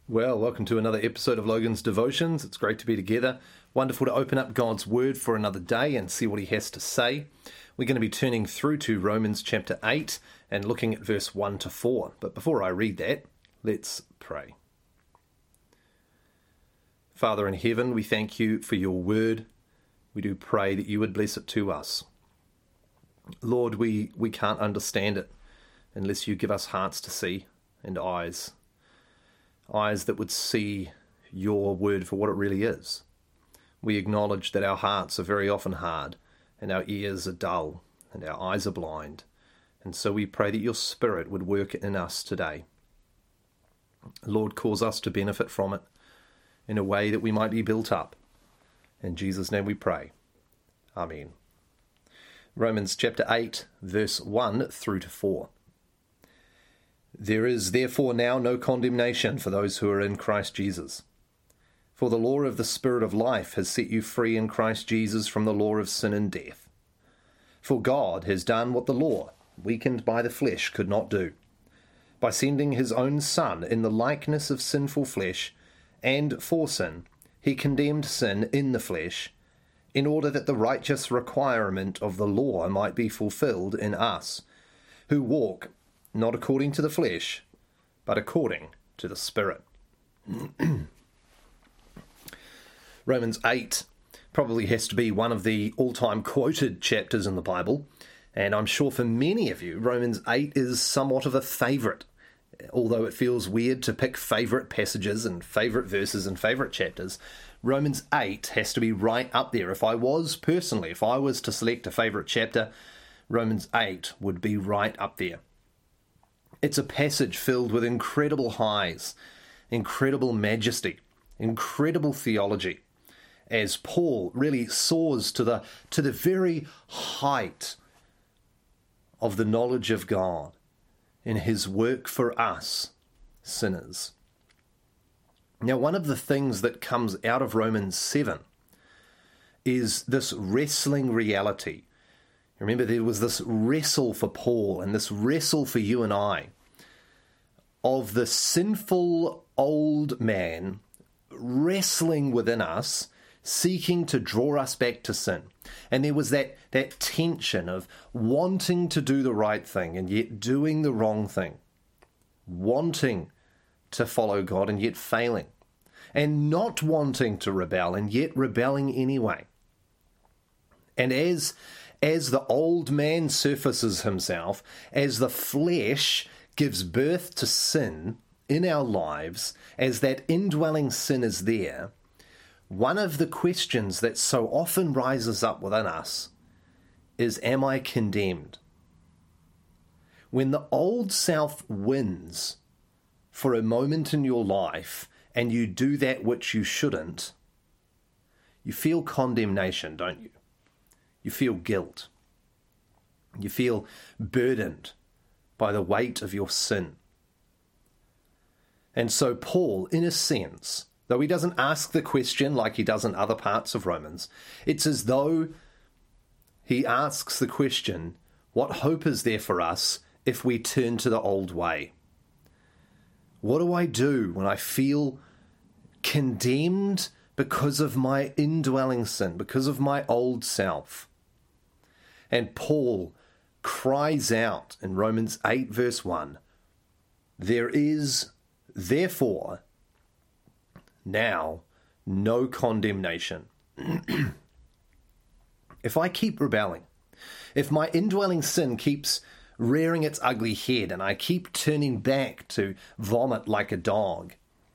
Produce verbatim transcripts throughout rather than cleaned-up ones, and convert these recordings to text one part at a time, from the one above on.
Well, welcome to another episode of Logan's Devotions. It's great to be together. Wonderful to open up God's Word for another day and see what He has to say. We're going to be turning through to Romans chapter eight and looking at verse one to four. But before I read that, let's pray. Father in heaven, we thank you for your Word. We do pray that you would bless it to us. Lord, we, we can't understand it unless you give us hearts to see and eyes. Eyes that would see your word for what it really is. We acknowledge that our hearts are very often hard, and our ears are dull, and our eyes are blind. And so we pray that your Spirit would work in us today. Lord, cause us to benefit from it in a way that we might be built up. In Jesus' name we pray. Amen. Romans chapter eight, verse one through to four. There is therefore now no condemnation for those who are in Christ Jesus. For the law of the Spirit of life has set you free in Christ Jesus from the law of sin and death. For God has done what the law, weakened by the flesh, could not do, by sending his own Son in the likeness of sinful flesh, and for sin, he condemned sin in the flesh, in order that the righteous requirement of the law might be fulfilled in us, who walk not according to the flesh, but according to the Spirit. Romans eight probably has to be one of the all-time quoted chapters in the Bible, and I'm sure for many of you, Romans eight is somewhat of a favourite, although it feels weird to pick favourite passages and favourite verses and favourite chapters. Romans eight has to be right up there. If I was, personally, if I was to select a favourite chapter, Romans eight would be right up there. It's a passage filled with incredible highs, incredible majesty, incredible theology, as Paul really soars to the to the very height of the knowledge of God in his work for us, sinners. Now, one of the things that comes out of Romans seven is this wrestling reality. Remember, there was this wrestle for Paul and this wrestle for you and I of the sinful old man wrestling within us, seeking to draw us back to sin. And there was that, that tension of wanting to do the right thing and yet doing the wrong thing, wanting to follow God and yet failing, and not wanting to rebel and yet rebelling anyway. And as As the old man surfaces himself, as the flesh gives birth to sin in our lives, as that indwelling sin is there, one of the questions that so often rises up within us is, am I condemned? When the old self wins for a moment in your life and you do that which you shouldn't, you feel condemnation, don't you? You feel guilt. You feel burdened by the weight of your sin. And so Paul, in a sense, though he doesn't ask the question like he does in other parts of Romans, it's as though he asks the question, what hope is there for us if we turn to the old way? What do I do when I feel condemned because of my indwelling sin, because of my old self? And Paul cries out in Romans eight verse one, there is therefore now no condemnation. If I keep rebelling, if my indwelling sin keeps rearing its ugly head and I keep turning back to vomit like a dog,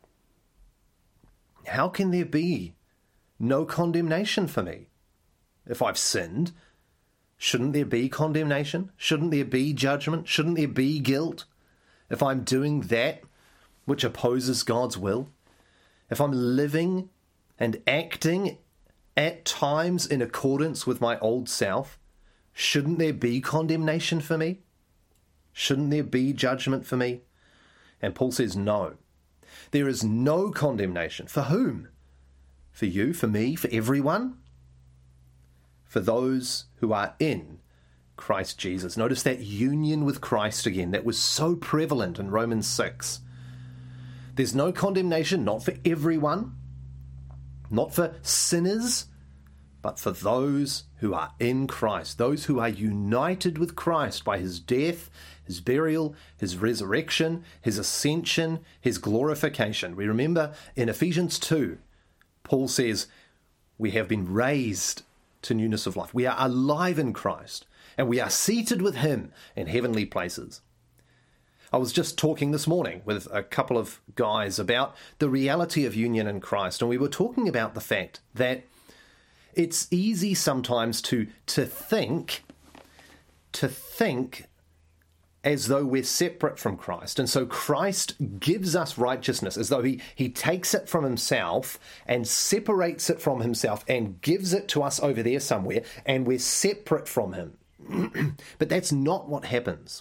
how can there be no condemnation for me? If I've sinned, shouldn't there be condemnation? Shouldn't there be judgment? Shouldn't there be guilt? If I'm doing that which opposes God's will, if I'm living and acting at times in accordance with my old self, shouldn't there be condemnation for me? Shouldn't there be judgment for me? And Paul says, no. There is no condemnation. For whom? For you, for me, for everyone? For those who are in Christ Jesus. Notice that union with Christ again that was so prevalent in Romans six. There's no condemnation, not for everyone, not for sinners, but for those who are in Christ, those who are united with Christ by his death, his burial, his resurrection, his ascension, his glorification. We remember in Ephesians two, Paul says, we have been raised to newness of life. We are alive in Christ, and we are seated with him in heavenly places. I was just talking this morning with a couple of guys about the reality of union in Christ, and we were talking about the fact that it's easy sometimes to to think, to think as though we're separate from Christ. And so Christ gives us righteousness as though he, he takes it from himself and separates it from himself and gives it to us over there somewhere, and we're separate from him. But that's not what happens.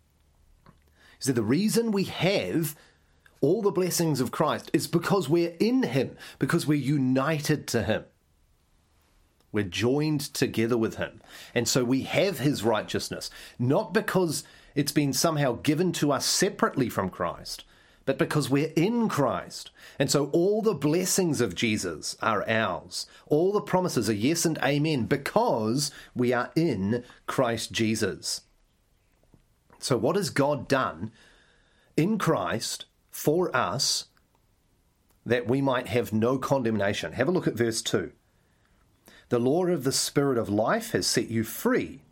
So the reason we have all the blessings of Christ is because we're in him, because we're united to him. We're joined together with him. And so we have his righteousness, not because it's been somehow given to us separately from Christ, but because we're in Christ. And so all the blessings of Jesus are ours. All the promises are yes and amen because we are in Christ Jesus. So what has God done in Christ for us that we might have no condemnation? Have a look at verse two. The law of the Spirit of life has set you free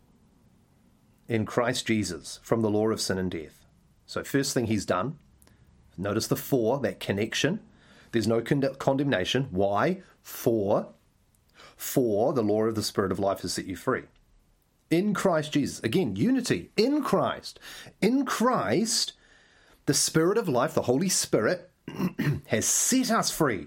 in Christ Jesus from the law of sin and death. So first thing he's done, notice the for, that connection. There's no con- condemnation. Why? For, for the law of the Spirit of life has set you free. In Christ Jesus. Again, unity. In Christ. In Christ, the Spirit of life, the Holy Spirit, has set us free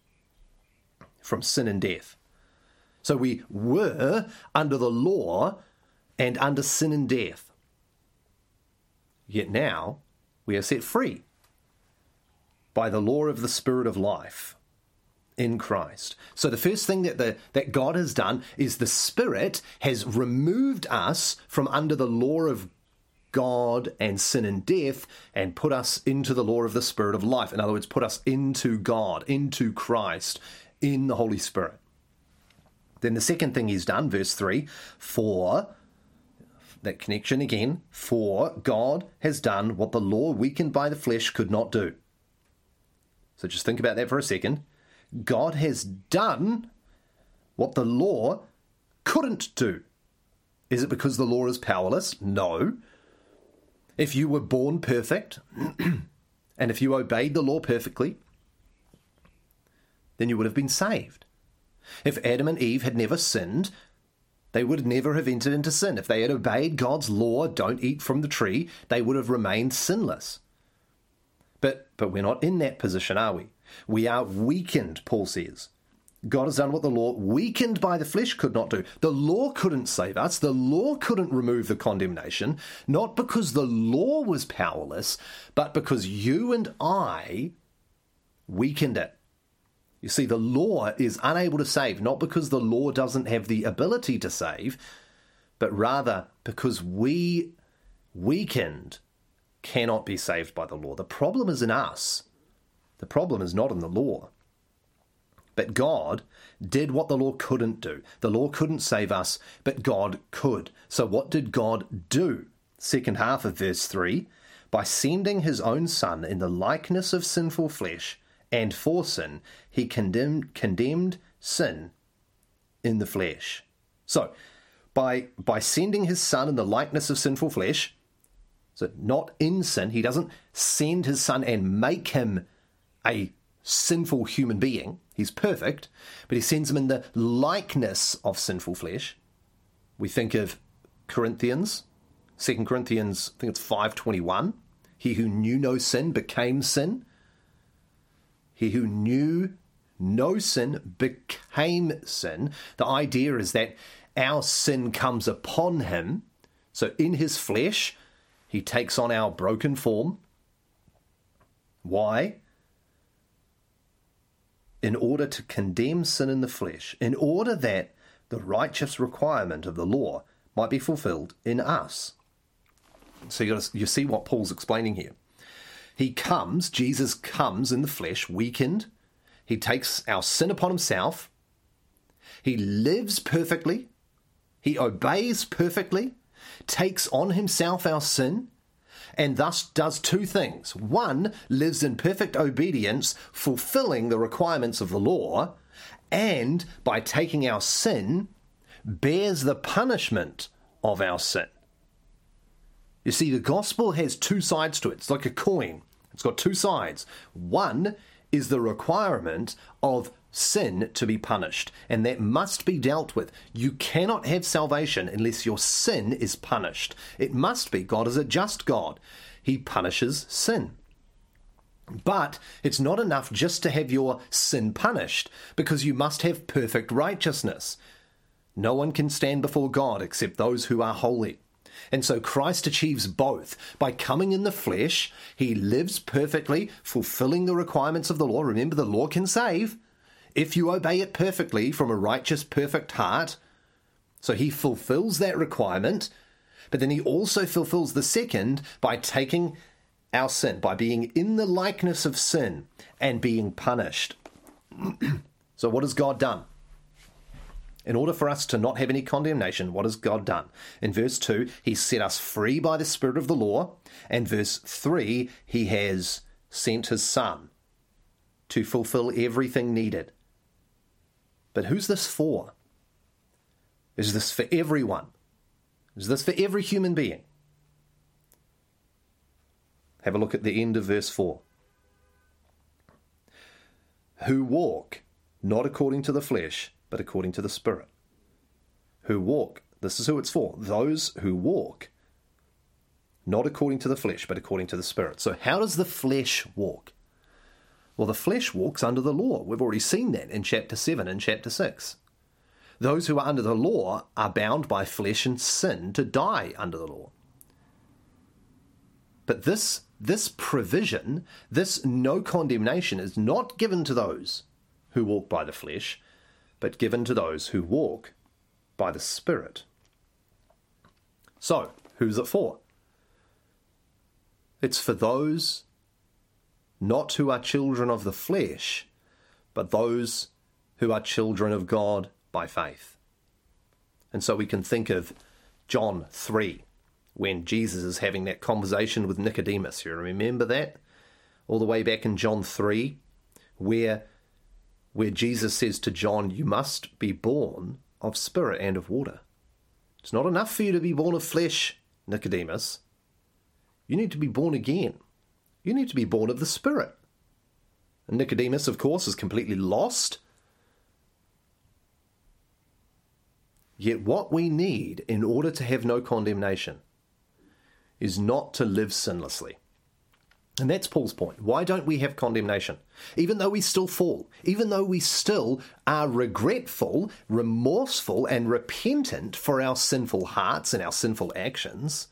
from sin and death. So we were under the law and under sin and death. Yet now we are set free by the law of the Spirit of life in Christ. So the first thing that the that God has done is the Spirit has removed us from under the law of God and sin and death and put us into the law of the Spirit of life. In other words, put us into God, into Christ, in the Holy Spirit. Then the second thing he's done, verse three, for, that connection again, for God has done what the law weakened by the flesh could not do. So just think about that for a second. God has done what the law couldn't do. Is it because the law is powerless? No. If you were born perfect, and if you obeyed the law perfectly, then you would have been saved. If Adam and Eve had never sinned, they would never have entered into sin. If they had obeyed God's law, don't eat from the tree, they would have remained sinless. But, but we're not in that position, are we? We are weakened, Paul says. God has done what the law, weakened by the flesh, could not do. The law couldn't save us. The law couldn't remove the condemnation, not because the law was powerless, but because you and I weakened it. You see, the law is unable to save, not because the law doesn't have the ability to save, but rather because we, weakened, cannot be saved by the law. The problem is in us. The problem is not in the law. But God did what the law couldn't do. The law couldn't save us, but God could. So what did God do? Second half of verse three, by sending his own Son in the likeness of sinful flesh, and for sin, he condemned, condemned sin in the flesh. So, by, by sending his Son in the likeness of sinful flesh, so not in sin, he doesn't send his Son and make him a sinful human being. He's perfect, but he sends him in the likeness of sinful flesh. We think of Corinthians, Second Corinthians, I think it's five twenty-one. He who knew no sin became sin. He who knew no sin became sin. The idea is that our sin comes upon him. So in his flesh, he takes on our broken form. Why? In order to condemn sin in the flesh, in order that the righteous requirement of the law might be fulfilled in us. So you, gotta, you see what Paul's explaining here. He comes, Jesus comes in the flesh, weakened. He takes our sin upon himself. He lives perfectly. He obeys perfectly, takes on himself our sin, and thus does two things. One, lives in perfect obedience, fulfilling the requirements of the law, and by taking our sin, bears the punishment of our sin. You see, the gospel has two sides to it. It's like a coin. It's got two sides. One is the requirement of sin to be punished, and that must be dealt with. You cannot have salvation unless your sin is punished. It must be. God is a just God. He punishes sin. But it's not enough just to have your sin punished, because you must have perfect righteousness. No one can stand before God except those who are holy. And so Christ achieves both. By coming in the flesh, he lives perfectly, fulfilling the requirements of the law. Remember, the law can save if you obey it perfectly from a righteous, perfect heart. So he fulfills that requirement, but then he also fulfills the second by taking our sin, by being in the likeness of sin and being punished. So what has God done? In order for us to not have any condemnation, what has God done? In verse two, he set us free by the Spirit of the law. And verse three, he has sent his Son to fulfill everything needed. But who's this for? Is this for everyone? Is this for every human being? Have a look at the end of verse four. Who walk not according to the flesh, but according to the Spirit. Who walk, this is who it's for, those who walk not according to the flesh, but according to the Spirit. So how does the flesh walk? Well, the flesh walks under the law. We've already seen that in chapter seven and chapter six. Those who are under the law are bound by flesh and sin to die under the law. But this, this provision, this no condemnation, is not given to those who walk by the flesh, but given to those who walk by the Spirit. So, who's it for? It's for those not who are children of the flesh, but those who are children of God by faith. And so we can think of John three, when Jesus is having that conversation with Nicodemus. You remember that? All the way back in John three, where where Jesus says to John, you must be born of spirit and of water. It's not enough for you to be born of flesh, Nicodemus. You need to be born again. You need to be born of the Spirit. And Nicodemus, of course, is completely lost. Yet what we need in order to have no condemnation is not to live sinlessly. And that's Paul's point. Why don't we have condemnation? Even though we still fall, even though we still are regretful, remorseful, and repentant for our sinful hearts and our sinful actions,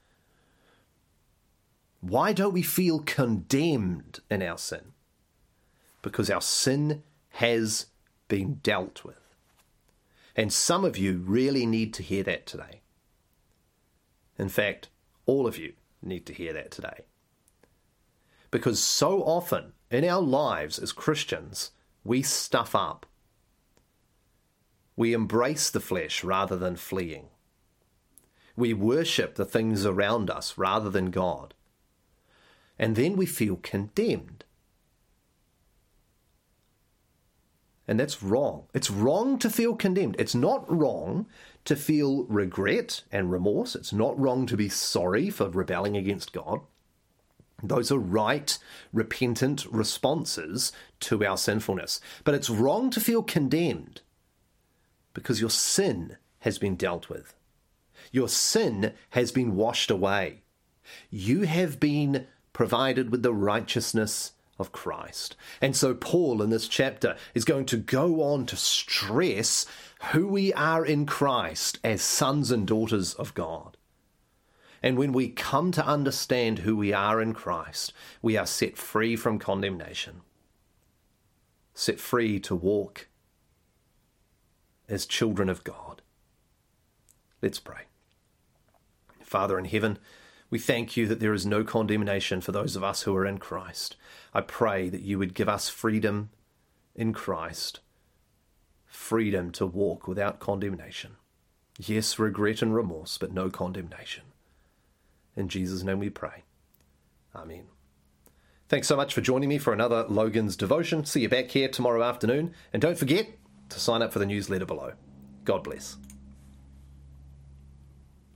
why don't we feel condemned in our sin? Because our sin has been dealt with. And some of you really need to hear that today. In fact, all of you need to hear that today. Because so often in our lives as Christians, we stuff up. We embrace the flesh rather than fleeing. We worship the things around us rather than God. And then we feel condemned. And that's wrong. It's wrong to feel condemned. It's not wrong to feel regret and remorse. It's not wrong to be sorry for rebelling against God. Those are right, repentant responses to our sinfulness. But it's wrong to feel condemned because your sin has been dealt with. Your sin has been washed away. You have been provided with the righteousness of Christ. And so Paul in this chapter is going to go on to stress who we are in Christ as sons and daughters of God. And when we come to understand who we are in Christ, we are set free from condemnation, set free to walk as children of God. Let's pray. Father in heaven, We thank you that there is no condemnation for those of us who are in Christ. I pray that you would give us freedom in Christ, freedom to walk without condemnation. Yes, regret and remorse, but no condemnation. In Jesus' name we pray. Amen. Thanks so much for joining me for another Logan's Devotion. See you back here tomorrow afternoon. And don't forget to sign up for the newsletter below. God bless.